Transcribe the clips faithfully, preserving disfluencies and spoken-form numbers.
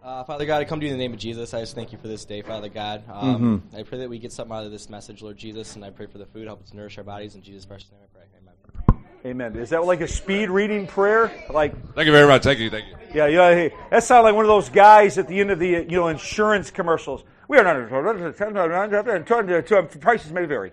Uh, Father God, I come to you in the name of Jesus. I just thank you for this day, Father God. Um, Mm-hmm. I pray that we get something out of this message, Lord Jesus, and I pray for the food, help us nourish our bodies. In Jesus' precious name I pray. Amen. Amen. Is that like a speed reading prayer? Like, Thank you very much. Thank you. Thank you. yeah, yeah. Hey, that sounds like one of those guys at the end of the you know insurance commercials. We are not prices may vary.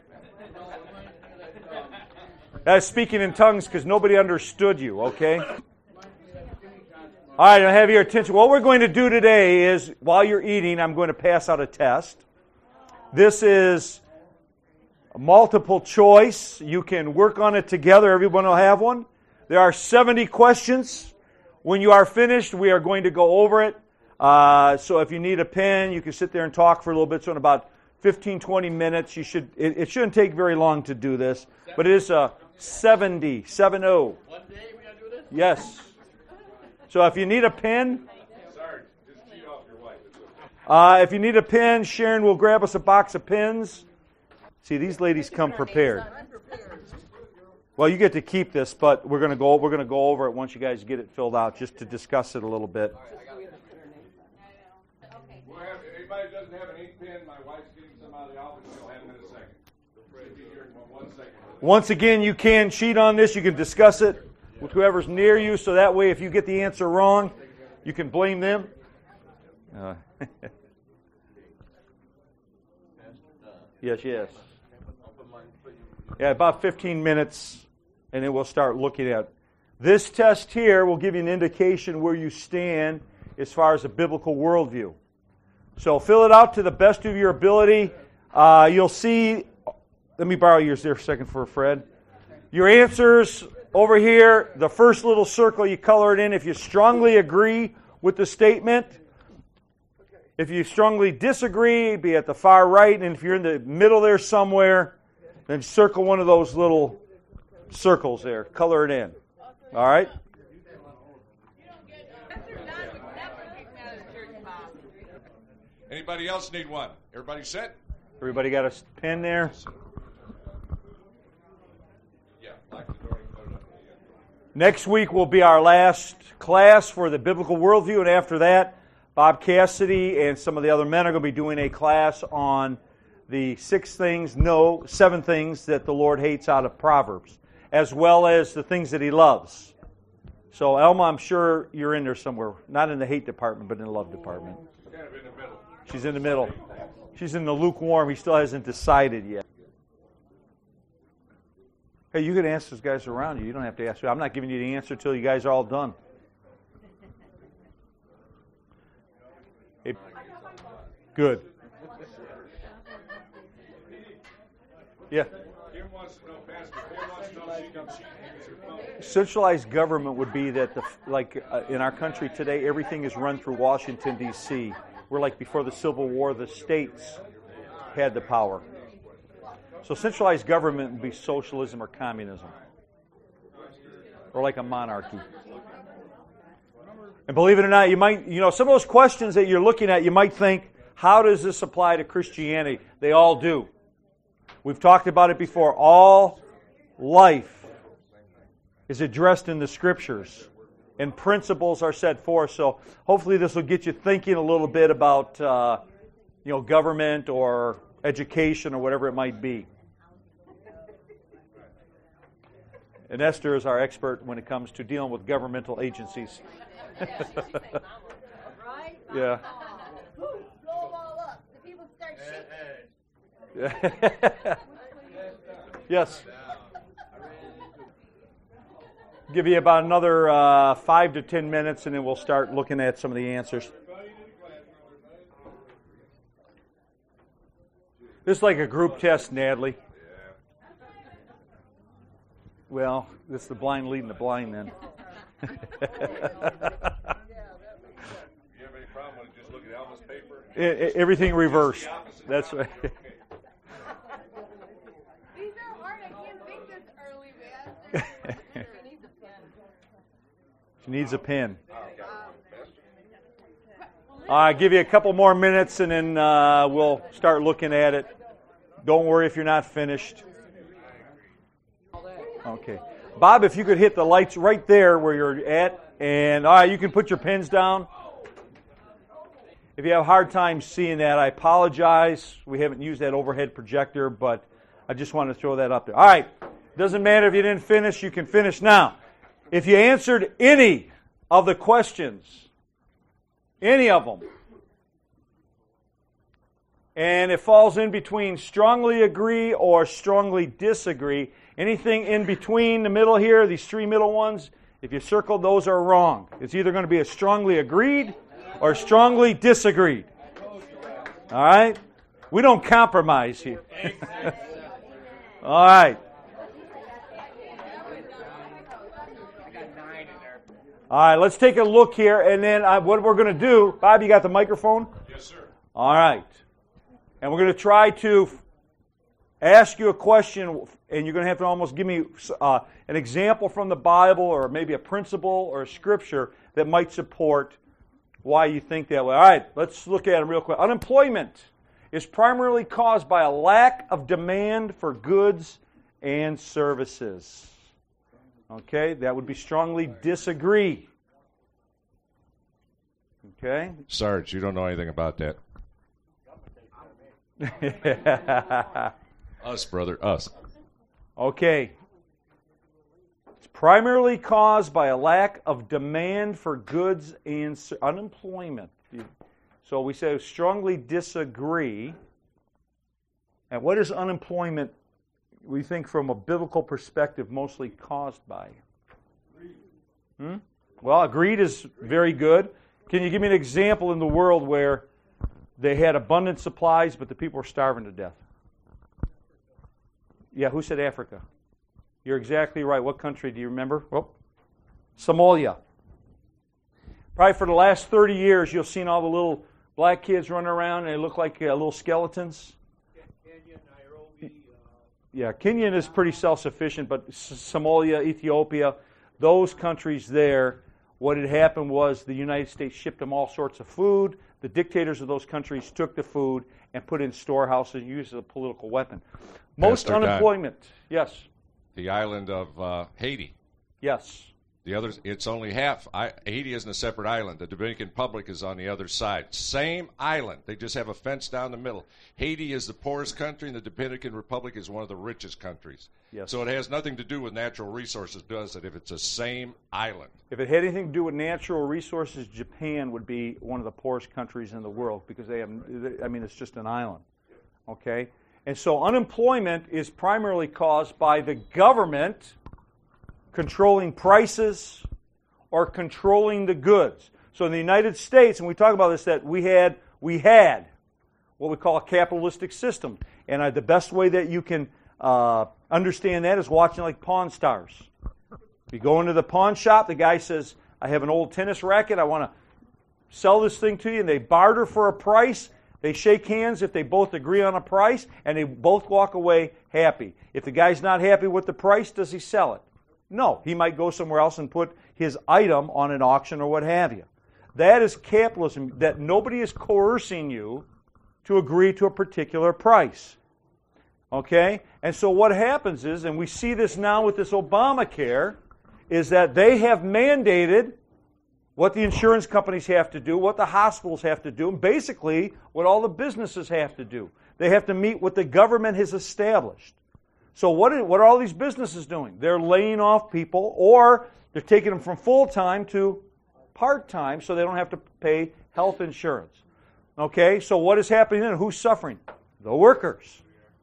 That's speaking in tongues because nobody understood you. Okay. All right, I have your attention. What we're going to do today is, while you're eating, I'm going to pass out a test. This is a multiple choice. You can work on it together. Everyone will have one. There are seventy questions. When you are finished, we are going to go over it. Uh, so if you need a pen, you can sit there and talk for a little bit. So in about fifteen, twenty minutes, you should. It, it shouldn't take very long to do this. But it is a seventy, seven oh. One day we gotta do this? Yes. So if you need a pen, Sorry, just cheat off your wife. uh, if you need a pen, Sharon will grab us a box of pens. See, these ladies come prepared. Well, you get to keep this, but we're going to go. We're going to go over it once you guys get it filled out, just to discuss it a little bit. We'll have, anybody who doesn't have an ink pen, my wife's getting some out of the office. She'll have them in a second. She'll be here in one second. Once again, you can cheat on this. You can discuss it with whoever's near you, so that way, if you get the answer wrong, you can blame them. Uh, yes, yes. Yeah, about fifteen minutes, and then we'll start looking at it. This test here will give you an indication where you stand as far as a biblical worldview. So fill it out to the best of your ability. Uh, you'll see, let me borrow yours there for a second for Fred. Your answers over here, the first little circle, you color it in if you strongly agree with the statement. If you strongly disagree, be at the far right, and if you're in the middle there somewhere, then circle one of those little circles there. Color it in. All right? Anybody else need one? Everybody set? Everybody got a pen there? Yeah. Lock the door and put it up. Next week will be our last class for the biblical worldview, and after that, Bob Cassidy and some of the other men are going to be doing a class on the six things, no, seven things that the Lord hates out of Proverbs, as well as the things that He loves. So, Elma, I'm sure you're in there somewhere. Not in the hate department, but in the love department. Kind of in the middle. She's in the middle. She's in the lukewarm. He still hasn't decided yet. Hey, you can ask those guys around you. You don't have to ask me. I'm not giving you the answer until you guys are all done. Hey, good. Yeah. Kim wants to know, Pastor, Kim wants to know if she can cheat and use her phone. Centralized government would be that, the like uh, in our country today, everything is run through Washington, D C We're like before the Civil War, the states had the power. So centralized government would be socialism or communism, or like a monarchy. And believe it or not, you might, you know, some of those questions that you're looking at, you might think, how does this apply to Christianity? They all do. We've talked about it before. All life is addressed in the Scriptures, and principles are set forth. So hopefully this will get you thinking a little bit about, uh, you know, government or education or whatever it might be. And Esther is our expert when it comes to dealing with governmental agencies. Yeah. Blow them all up. The people start shaking. Yes. Give you about another uh, five to ten minutes, and then we'll start looking at some of the answers. This is like a group test, Natalie. Well, this is the blind leading the blind then. You have any problem with just looking at Elma's paper? I- I- everything reversed. That's right. These are hard. I can't think this early, man. She needs a pen. I'll give you a couple more minutes, and then uh, we'll start looking at it. Don't worry if you're not finished. Okay. Bob, if you could hit the lights right there where you're at, and all right, you can put your pens down. If you have a hard time seeing that, I apologize. We haven't used that overhead projector, but I just wanted to throw that up there. All right. Doesn't matter if you didn't finish, you can finish now. If you answered any of the questions, any of them, and it falls in between strongly agree or strongly disagree, anything in between the middle here, these three middle ones, if you circle, those are wrong. It's either going to be a strongly agreed or strongly disagreed. All right? We don't compromise here. All right. All right, let's take a look here, and then I, what we're going to do, Bob, you got the microphone? Yes, sir. All right. And we're going to try to ask you a question, and you're going to have to almost give me uh, an example from the Bible or maybe a principle or a scripture that might support why you think that way. All right, let's look at it real quick. Unemployment is primarily caused by a lack of demand for goods and services. Okay, that would be strongly disagree. Okay? Sarge, you don't know anything about that. Us, brother, us. Okay. It's primarily caused by a lack of demand for goods and ser- unemployment. So we say strongly disagree. And what is unemployment, we think from a biblical perspective, mostly caused by? Hmm? Well, greed is very good. Can you give me an example in the world where they had abundant supplies, but the people were starving to death? Yeah, who said Africa? You're exactly right. What country do you remember? Well, Somalia. Probably for the last thirty years, you've seen all the little black kids running around, and they look like uh, little skeletons. Kenya, Nairobi. Uh, Yeah, Kenya is pretty self-sufficient, but Somalia, Ethiopia, those countries there, what had happened was the United States shipped them all sorts of food. The dictators of those countries took the food and put it in storehouses and used it as a political weapon. Most Pastor Don. unemployment, yes, The island of uh, Haiti. yes. The others, it's only half. I, Haiti isn't a separate island. The Dominican Republic is on the other side. Same island. They just have a fence down the middle. Haiti is the poorest country, and the Dominican Republic is one of the richest countries. Yes. So it has nothing to do with natural resources, does it, if it's the same island? If it had anything to do with natural resources, Japan would be one of the poorest countries in the world because they have, I mean, it's just an island. Okay? And so unemployment is primarily caused by the government controlling prices or controlling the goods. So in the United States, and we talk about this, that we had we had what we call a capitalistic system. And uh, the best way that you can uh, understand that is watching like Pawn Stars. You go into the pawn shop, the guy says, I have an old tennis racket, I want to sell this thing to you, and they barter for a price. They shake hands if they both agree on a price, and they both walk away happy. If the guy's not happy with the price, does he sell it? No. He might go somewhere else and put his item on an auction or what have you. That is capitalism, that nobody is coercing you to agree to a particular price. Okay? And so what happens is, and we see this now with this Obamacare, is that they have mandated what the insurance companies have to do, what the hospitals have to do, and basically what all the businesses have to do. They have to meet what the government has established. So what are, what are all these businesses doing? They're laying off people, or they're taking them from full-time to part-time so they don't have to pay health insurance. Okay, so what is happening then? Who's suffering? The workers.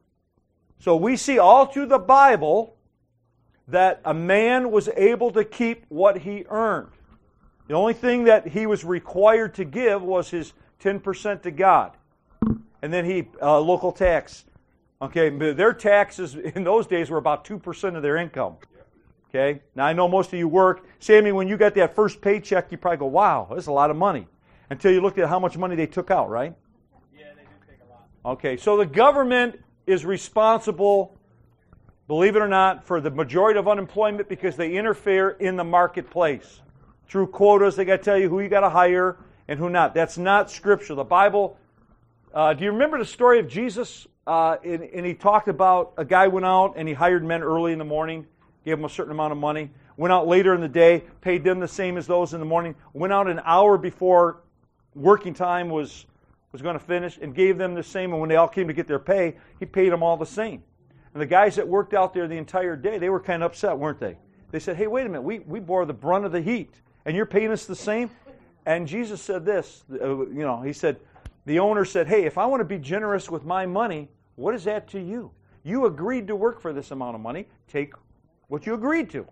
So we see all through the Bible that a man was able to keep what he earned. The only thing that he was required to give was his ten percent to God. And then he, uh, local tax. Okay, their taxes in those days were about two percent of their income. Okay, now I know most of you work. Sammy, when you got that first paycheck, you probably go, wow, that's a lot of money. Until you looked at how much money they took out, right? yeah, they do take a lot. Okay, so the government is responsible, believe it or not, for the majority of unemployment because they interfere in the marketplace. Through quotas, they got to tell you who you got to hire and who not. That's not Scripture. The Bible, uh, do you remember the story of Jesus? Uh, and, and he talked about a guy went out and he hired men early in the morning, gave them a certain amount of money, went out later in the day, paid them the same as those in the morning, went out an hour before working time was was going to finish, and gave them the same. And when they all came to get their pay, he paid them all the same. And the guys that worked out there the entire day, they were kind of upset, weren't they? They said, hey, wait a minute, we, we bore the brunt of the heat, and you're paying us the same? And Jesus said this, uh, you know, he said, the owner said, hey, if I want to be generous with my money, what is that to you? You agreed to work for this amount of money. Take what you agreed to.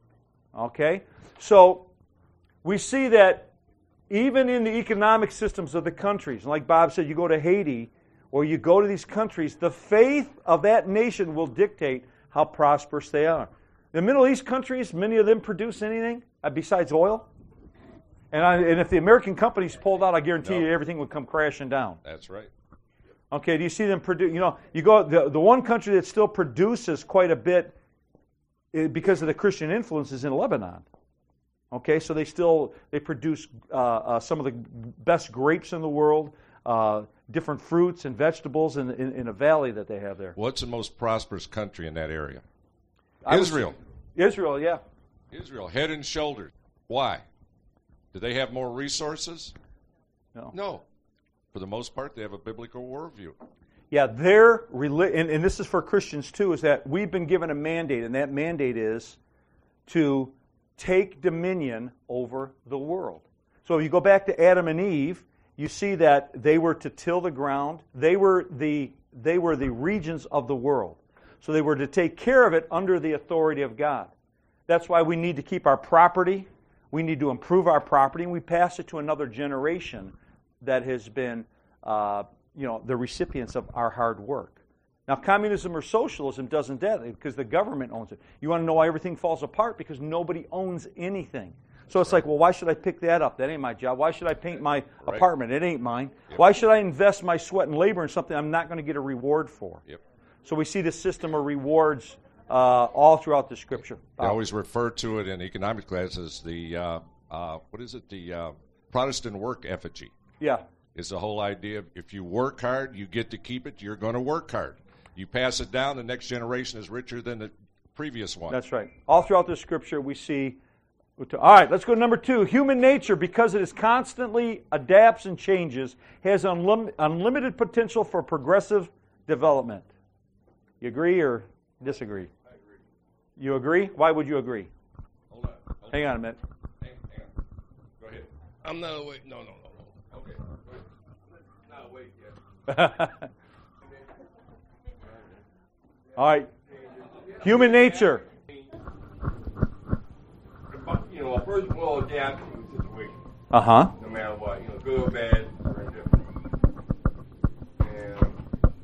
Okay? So we see that even in the economic systems of the countries, like Bob said, you go to Haiti or you go to these countries, the faith of that nation will dictate how prosperous they are. The Middle East countries, many of them produce anything besides oil. And, I, and if the American companies pulled out, I guarantee no. you everything would come crashing down. That's right. Okay, do you see them produce? You know, you go the the one country that still produces quite a bit because of the Christian influence is in Lebanon. Okay, so they still they produce uh, uh, some of the best grapes in the world, uh, different fruits and vegetables in, in in a valley that they have there. What's the most prosperous country in that area? I Israel. Was, Israel, yeah. Israel, head and shoulders. Why? Do they have more resources? No. No. For the most part, they have a biblical worldview. Yeah, their reli- and, and this is for Christians too, is that we've been given a mandate, and that mandate is to take dominion over the world. So if you go back to Adam and Eve, you see that they were to till the ground. They were the they were the regions of the world. So they were to take care of it under the authority of God. That's why we need to keep our property. We need to improve our property, and we pass it to another generation that has been, uh, you know, the recipients of our hard work. Now, communism or socialism doesn't do that because the government owns it. You want to know why everything falls apart? Because nobody owns anything. So it's like, well, why should I pick that up? That ain't my job. Why should I paint my right. apartment? It ain't mine. Yep. Why should I invest my sweat and labor in something I'm not going to get a reward for? Yep. So we see this system of rewards uh, all throughout the Scripture. They always refer to it in economic class as the, uh, uh, what is it, the uh, Protestant work effigy. Yeah. It's the whole idea of if you work hard, you get to keep it, you're going to work hard. You pass it down, the next generation is richer than the previous one. That's right. All throughout the Scripture we see. All right, let's go to number two. Human nature, because it is constantly adapts and changes, has unlim- unlimited potential for progressive development. You agree or disagree? I agree. You agree? Why would you agree? Hold on. Hold hang on a minute. Hang, hang on. Go ahead. I'm not awake. No, no, no, no. Okay. Go ahead. Not awake yet. All right. Human nature. You know, a person will adapt to the situation, Uh-huh. no matter what. You know, good or bad or indifferent. And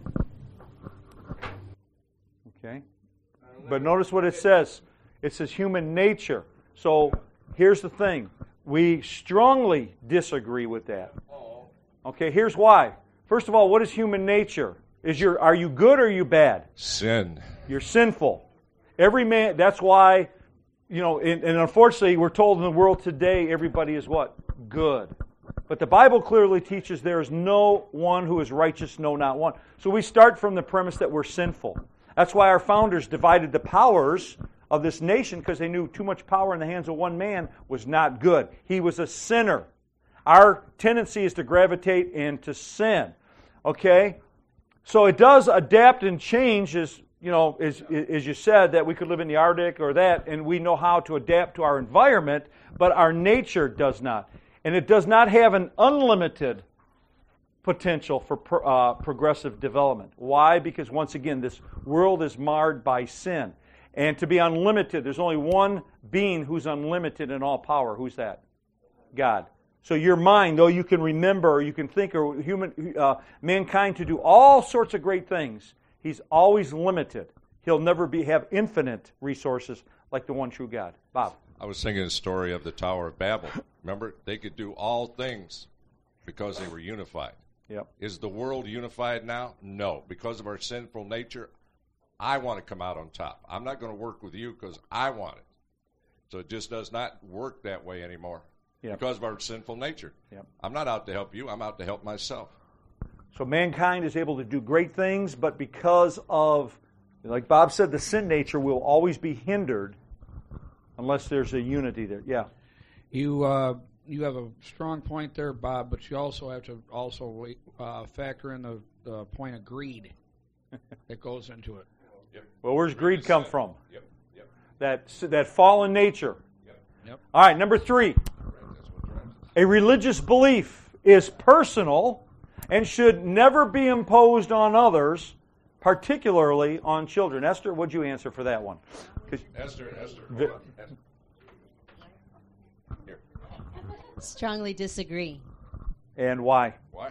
Okay. But notice what it says. It says human nature. So here's the thing. We strongly disagree with that. Okay, here's why. First of all, what is human nature? Is your are you good or are you bad? Sin. You're sinful. Every man, that's why, you know, and, and unfortunately we're told in the world today everybody is what? Good. But the Bible clearly teaches there is no one who is righteous, no, not one. So we start from the premise that we're sinful. That's why our founders divided the powers of this nation, because they knew too much power in the hands of one man was not good. He was a sinner. Our tendency is to gravitate into sin. Okay? So it does adapt and change, as you know, as, as you said, that we could live in the Arctic or that, and we know how to adapt to our environment, but our nature does not. And it does not have an unlimited potential for pro, uh, progressive development. Why? Because once again, this world is marred by sin. And to be unlimited, there's only one being who's unlimited in all power. Who's that? God. So your mind, though you can remember or you can think or human uh, mankind to do all sorts of great things, he's always limited. He'll never be have infinite resources like the one true God. Bob. I was thinking the story of the Tower of Babel. Remember, they could do all things because they were unified. Yep. Is the world unified now? No. Because of our sinful nature, I want to come out on top. I'm not going to work with you because I want it. So it just does not work that way anymore. Yep. Because of our sinful nature. Yep. I'm not out to help you. I'm out to help myself. So mankind is able to do great things, but because of, like Bob said, the sin nature will always be hindered unless there's a unity there. Yeah. You uh, you have a strong point there, Bob, but you also have to also uh, factor in the, the point of greed that goes into it. Yep. Well, where's greed come from? Yep. Yep. That, that fallen nature. Yep. Yep. All right, number three. A religious belief is personal and should never be imposed on others, particularly on children. Esther, what'd you answer for that one? Esther, Esther, hold The, on. Esther. Here. Strongly disagree. And why? Why?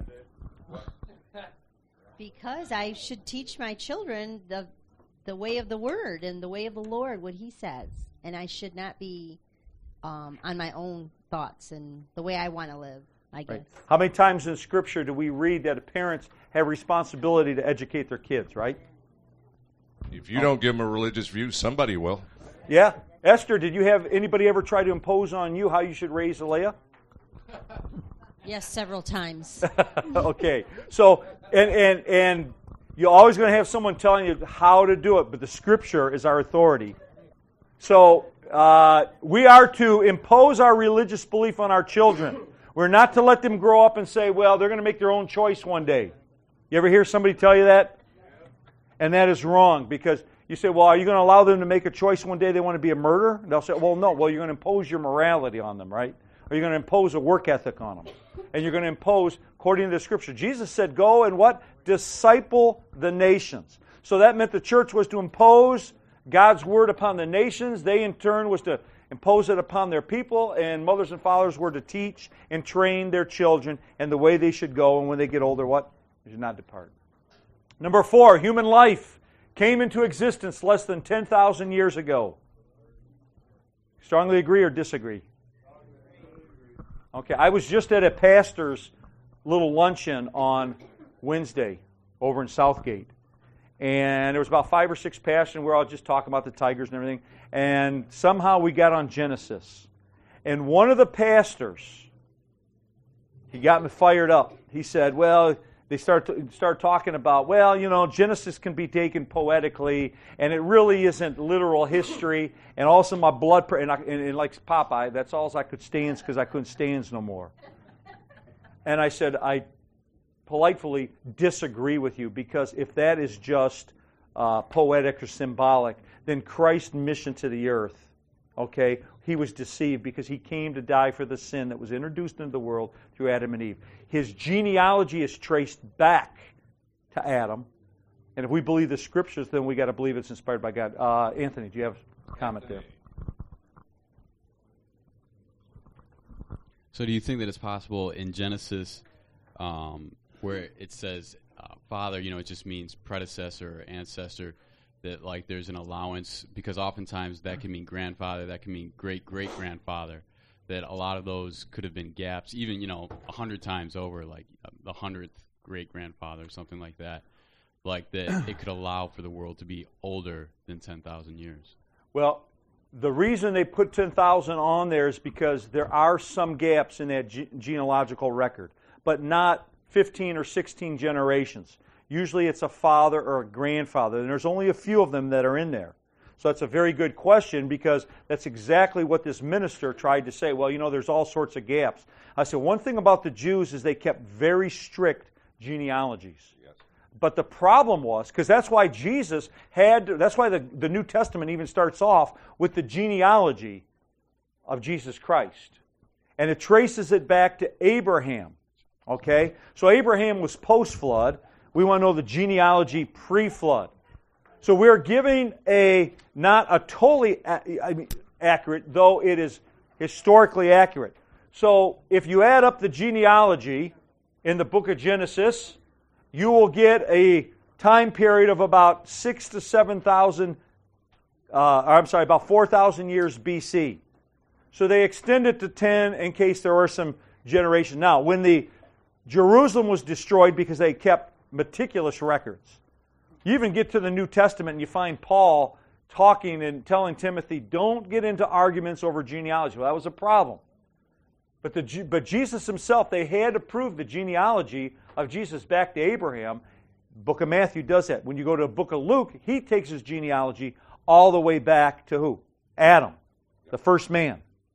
Because I should teach my children the the way of the Word and the way of the Lord, what He says. And I should not be um, on my own thoughts and the way I want to live, I guess. Right. How many times in Scripture do we read that parents have responsibility to educate their kids, right? If you don't give them a religious view, somebody will. Yeah. Esther, did you have anybody ever try to impose on you how you should raise Alea? Yes, several times. Okay. So, and, and, and you're always going to have someone telling you how to do it, but the Scripture is our authority. So, uh, we are to impose our religious belief on our children. We're not to let them grow up and say, well, they're going to make their own choice one day. You ever hear somebody tell you that? And that is wrong, because you say, well, are you going to allow them to make a choice one day they want to be a murderer? And they'll say, well, no. Well, you're going to impose your morality on them, right? Or you're going to impose a work ethic on them. And you're going to impose, according to the Scripture. Jesus said, go and what? Disciple the nations. So that meant the church was to impose God's word upon the nations. They, in turn, was to impose it upon their people. And mothers and fathers were to teach and train their children and the way they should go. And when they get older, what? They should not depart. Number four, human life came into existence less than ten thousand years ago. Strongly agree or disagree? Okay, I was just at a pastor's little luncheon on Wednesday over in Southgate. And there was about five or six pastors, and we were all just talking about the tigers and everything. And somehow we got on Genesis. And one of the pastors, he got me fired up. He said, well, they start to, start talking about, well, you know, Genesis can be taken poetically, and it really isn't literal history. And also my blood, pre- and, I, and, and like Popeye, that's all I could stand because I couldn't stand no more. And I said, I politely disagree with you, because if that is just uh, poetic or symbolic, then Christ's mission to the earth, okay, he was deceived because he came to die for the sin that was introduced into the world through Adam and Eve. His genealogy is traced back to Adam. And if we believe the Scriptures, then we got to believe it's inspired by God. Uh, Anthony, do you have a comment there? So do you think that it's possible in Genesis um, where it says uh, father, you know, it just means predecessor or ancestor, that like there's an allowance, because oftentimes that can mean grandfather, that can mean great-great-grandfather, that a lot of those could have been gaps, even, you know, a hundred times over, like uh, the hundredth great-grandfather or something like that, like that it could allow for the world to be older than ten thousand years. Well, the reason they put ten thousand on there is because there are some gaps in that ge- genealogical record, but not fifteen or sixteen generations. Usually it's a father or a grandfather, and there's only a few of them that are in there. So that's a very good question, because that's exactly what this minister tried to say. Well, you know, there's all sorts of gaps. I said, one thing about the Jews is they kept very strict genealogies. Yes. But the problem was, because that's why Jesus had, to, that's why the, the New Testament even starts off with the genealogy of Jesus Christ. And it traces it back to Abraham. Okay? So Abraham was post-flood. We want to know the genealogy pre-flood. So we're giving a, not a totally a, I mean, accurate, though it is historically accurate. So if you add up the genealogy in the book of Genesis, you will get a time period of about six to seven thousand, uh, I'm sorry, about four thousand years B C. So they extend it to ten in case there are some generations. Now, when the Jerusalem was destroyed because they kept meticulous records. You even get to the New Testament and you find Paul talking and telling Timothy, don't get into arguments over genealogy. Well, that was a problem. But, the, but Jesus himself, they had to prove the genealogy of Jesus back to Abraham. Book of Matthew does that. When you go to the book of Luke, he takes his genealogy all the way back to who? Adam, the first man.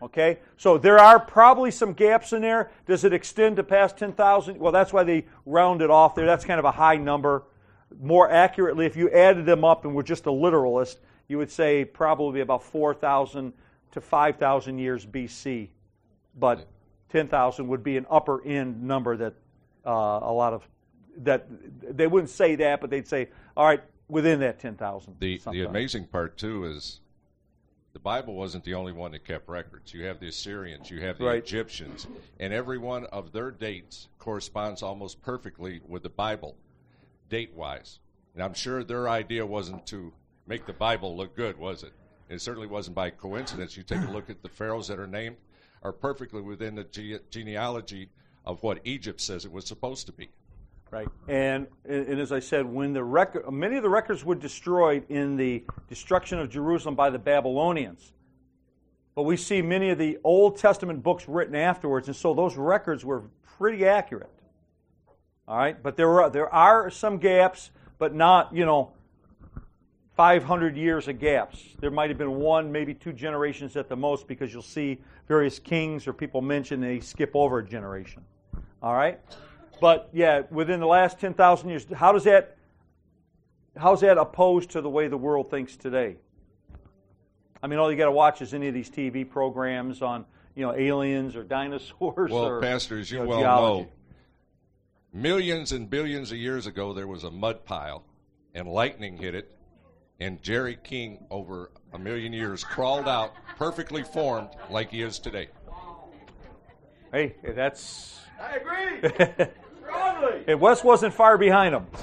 Okay? So there are probably some gaps in there. Does it extend to past ten thousand? Well, that's why they round it off there. That's kind of a high number. More accurately, if you added them up and were just a literalist, you would say probably about four thousand to five thousand years B C. But ten thousand would be an upper end number that uh, a lot of, that they wouldn't say that, but they'd say, all right, within that ten thousand. The, the amazing part, too, is the Bible wasn't the only one that kept records. You have the Assyrians, you have the Right. Egyptians, and every one of their dates corresponds almost perfectly with the Bible, date-wise. And I'm sure their idea wasn't to make the Bible look good, was it? It certainly wasn't by coincidence. You take a look at the pharaohs that are named, are perfectly within the ge- genealogy of what Egypt says it was supposed to be. Right, and, and as I said, when the record, many of the records were destroyed in the destruction of Jerusalem by the Babylonians, but we see many of the Old Testament books written afterwards, and so those records were pretty accurate. All right, but there are there are some gaps, but not you know five hundred years of gaps. There might have been one, maybe two generations at the most, because you'll see various kings or people mentioned they skip over a generation. All right. But yeah, within the last ten thousand years, how does that how's that opposed to the way the world thinks today? I mean, all you got to watch is any of these T V programs on you know aliens or dinosaurs. Well, or, Pastor, as you, you know, well geology. know, millions and billions of years ago there was a mud pile, and lightning hit it, and Jerry King, over a million years, crawled out perfectly formed like he is today. Hey, that's. I agree. Strongly. And Wes wasn't far behind him.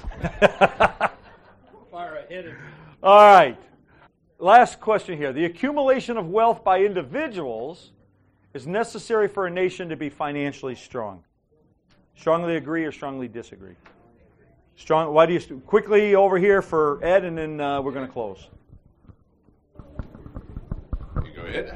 Far ahead of me. All right. Last question here. The accumulation of wealth by individuals is necessary for a nation to be financially strong. Strongly agree or strongly disagree? Strong. Why do you quickly over here for Ed, and then uh, we're going to close. You go ahead.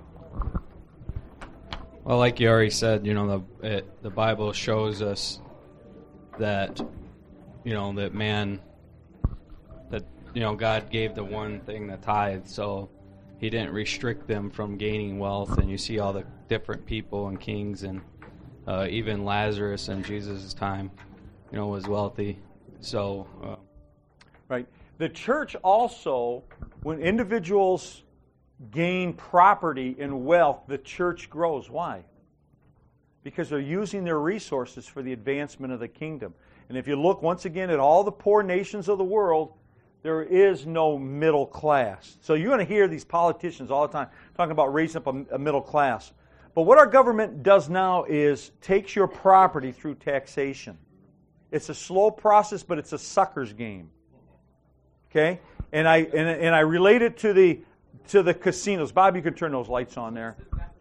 Well, like you already said, you know, the it, the Bible shows us that, you know, that man, that, you know, God gave the one thing, the tithe, so he didn't restrict them from gaining wealth. And you see all the different people and kings, and uh, even Lazarus in Jesus' time, you know, was wealthy. So, uh, right. The church also, when individuals gain property and wealth, the church grows. Why? Because they're using their resources for the advancement of the kingdom. And if you look once again at all the poor nations of the world, there is no middle class. So you're going to hear these politicians all the time talking about raising up a, a middle class. But what our government does now is takes your property through taxation. It's a slow process, but it's a sucker's game. Okay? And I and, and I relate it to the to the casinos. Bob, you can turn those lights on there.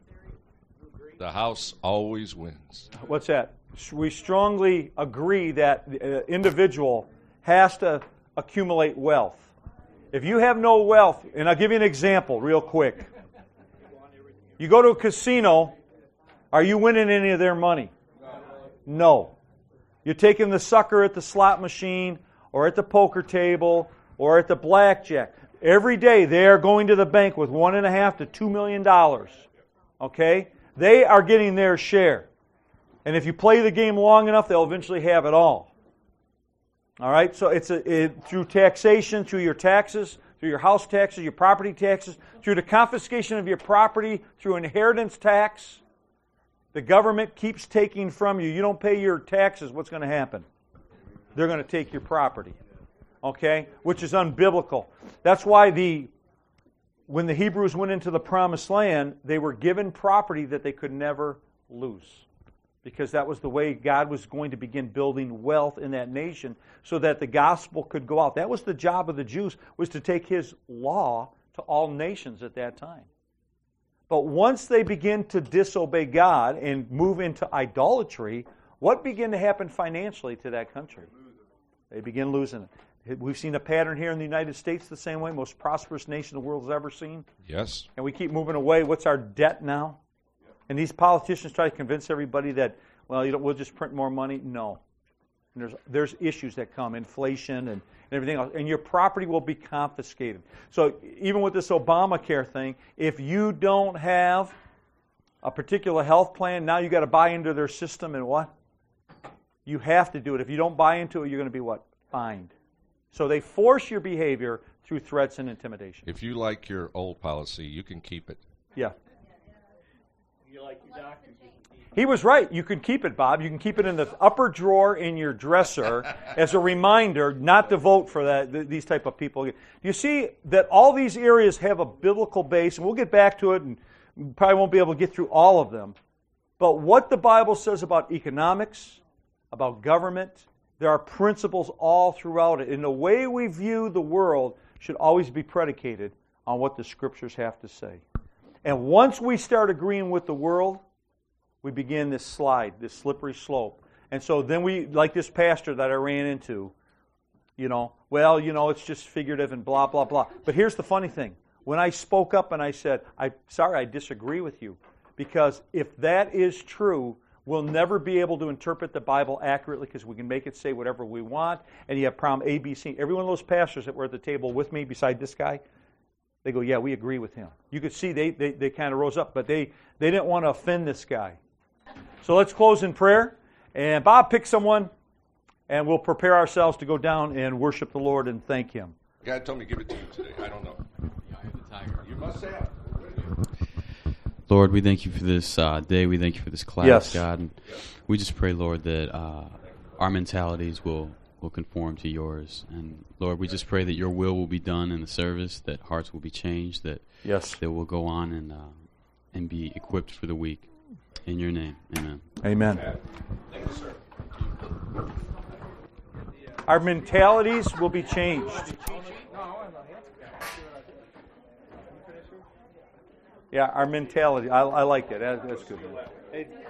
The house always wins. What's that? We strongly agree that the individual has to accumulate wealth. If you have no wealth, and I'll give you an example real quick. You go to a casino, are you winning any of their money? No. You're taking the sucker at the slot machine or at the poker table or at the blackjack. Every day they are going to the bank with one and a half to two million dollars. Okay? They are getting their share. And if you play the game long enough, they'll eventually have it all. All right? So it's a, it, through taxation, through your taxes, through your house taxes, your property taxes, through the confiscation of your property, through inheritance tax, the government keeps taking from you. You don't pay your taxes, what's going to happen? They're going to take your property. Okay? Which is unbiblical. That's why the when the Hebrews went into the promised land, they were given property that they could never lose. Because that was the way God was going to begin building wealth in that nation so that the gospel could go out. That was the job of the Jews, was to take His law to all nations at that time. But once they begin to disobey God and move into idolatry, what began to happen financially to that country? They begin losing it. We've seen a pattern here in the United States the same way, most prosperous nation the world has ever seen. Yes. And we keep moving away. What's our debt now? And these politicians try to convince everybody that, well, you know, we'll just print more money. No. And there's there's issues that come, inflation and, and everything else. And your property will be confiscated. So even with this Obamacare thing, if you don't have a particular health plan, now you got to buy into their system and what? You have to do it. If you don't buy into it, you're going to be what? Fined. So they force your behavior through threats and intimidation. If you like your old policy, you can keep it. Yeah. You like your doctor. He was right. You can keep it, Bob. You can keep it in the upper drawer in your dresser as a reminder not to vote for that. Th- these type of people. You see that all these areas have a biblical base, and we'll get back to it, and we probably won't be able to get through all of them. But what the Bible says about economics, about government, there are principles all throughout it. And the way we view the world should always be predicated on what the Scriptures have to say. And once we start agreeing with the world, we begin this slide, this slippery slope. And so then we, like this pastor that I ran into, you know, well, you know, it's just figurative and blah, blah, blah. But here's the funny thing. When I spoke up and I said, I'm sorry, I disagree with you. Because if that is true, we'll never be able to interpret the Bible accurately because we can make it say whatever we want. And you have problem A, B, C. Every one of those pastors that were at the table with me beside this guy, they go, yeah, we agree with him. You could see they, they, they kind of rose up, but they, they didn't want to offend this guy. So let's close in prayer. And Bob, pick someone, and we'll prepare ourselves to go down and worship the Lord and thank Him. God told me to give it to you today. I don't know. Yeah, I have the tiger. You must have. Lord, we thank you for this uh, day. We thank you for this class, Yes. God. And we just pray, Lord, that uh, our mentalities will, will conform to yours. And, Lord, we just pray that your will will be done in the service, that hearts will be changed, that, Yes. that we'll go on and, uh, and be equipped for the week. In your name, amen. Amen. Thank you, sir. Our mentalities will be changed. Yeah, our mentality. I, I like that. That- That's good. Hey,